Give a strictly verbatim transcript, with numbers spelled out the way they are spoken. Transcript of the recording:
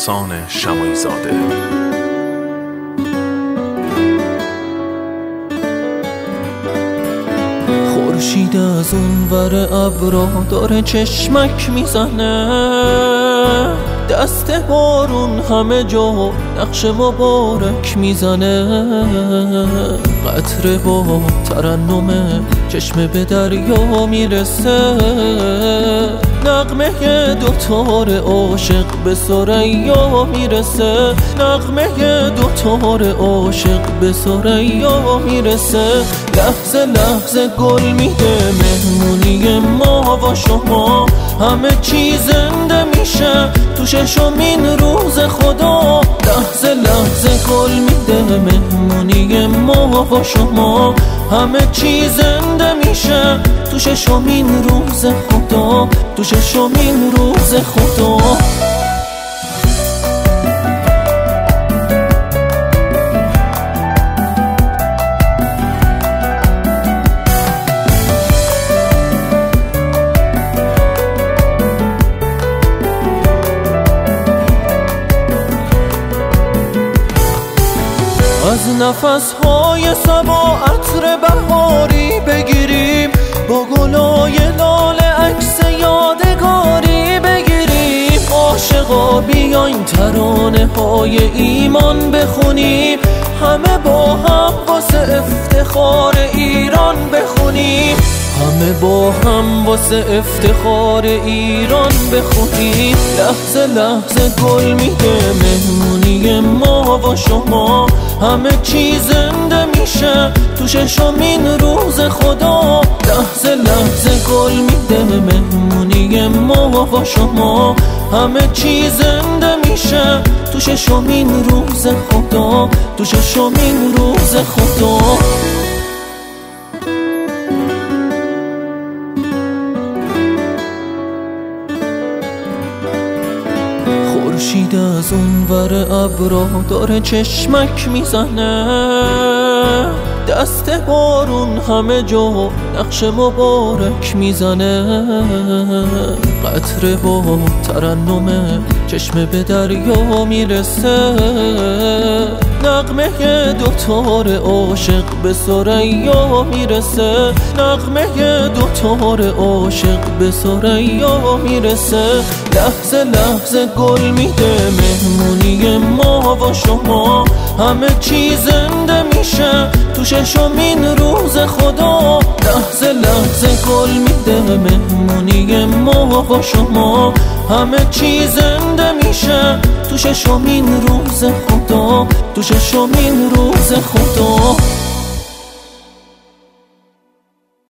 احسان شماعی زاده. خورشید از اونور ابرا داره چشمک میزنه، دست بارون همه جا نقش مبارک میزنه. قطره با ترنم چشم به دریا میرسه، نغمه دوتار عاشق به ثریا میرسه، نغمه دوتار عاشق به ثریا میرسه. لحظه لحظه گل میده مهمونی ما و شما، همه چی زنده میشه تو ششمین روز خدا. لحظه لحظه گل میده مهمونی ما و شما، همه چی زنده میشه تو ششمین روز خدا، تو ششمین روز خدا. از نفسهای صبا عطر بهاری بگیریم، با گلای لاله عکس یادگاری بگیریم. عاشقا بیاین ترانه های ایمان بخونیم، همه با هم واسه افتخار ایران بخونیم، همه با هم واسه افتخار ایران بخونیم. لحظه لحظه گل میده مهمونی ما و شما، همه چی زنده میشه تو ششمین روز خدا. لحظه لحظه گل میده مهمونی ما و شما، همه چی زنده میشه تو ششمین روز خدا، تو ششمین روز خدا. خورشید از اونور ابرا داره چشمک میزنه، دست بارون همه جا نقش مبارک میزنه. قطره با ترنم چشم به دریا میرسه، نغمه دوتار عاشق به ثریا میرسه، نغمه دوتار عاشق به ثریا میرسه. لحظه لحظه گل میده مهمونی ما و شما، همه چی زنده میشه تو ششمین روز خدا. لحظه لحظه گل میده مهمونی ما و شما، همه چی زنده میشه تو ششمین روز خدا، تو ششمین روز خدا.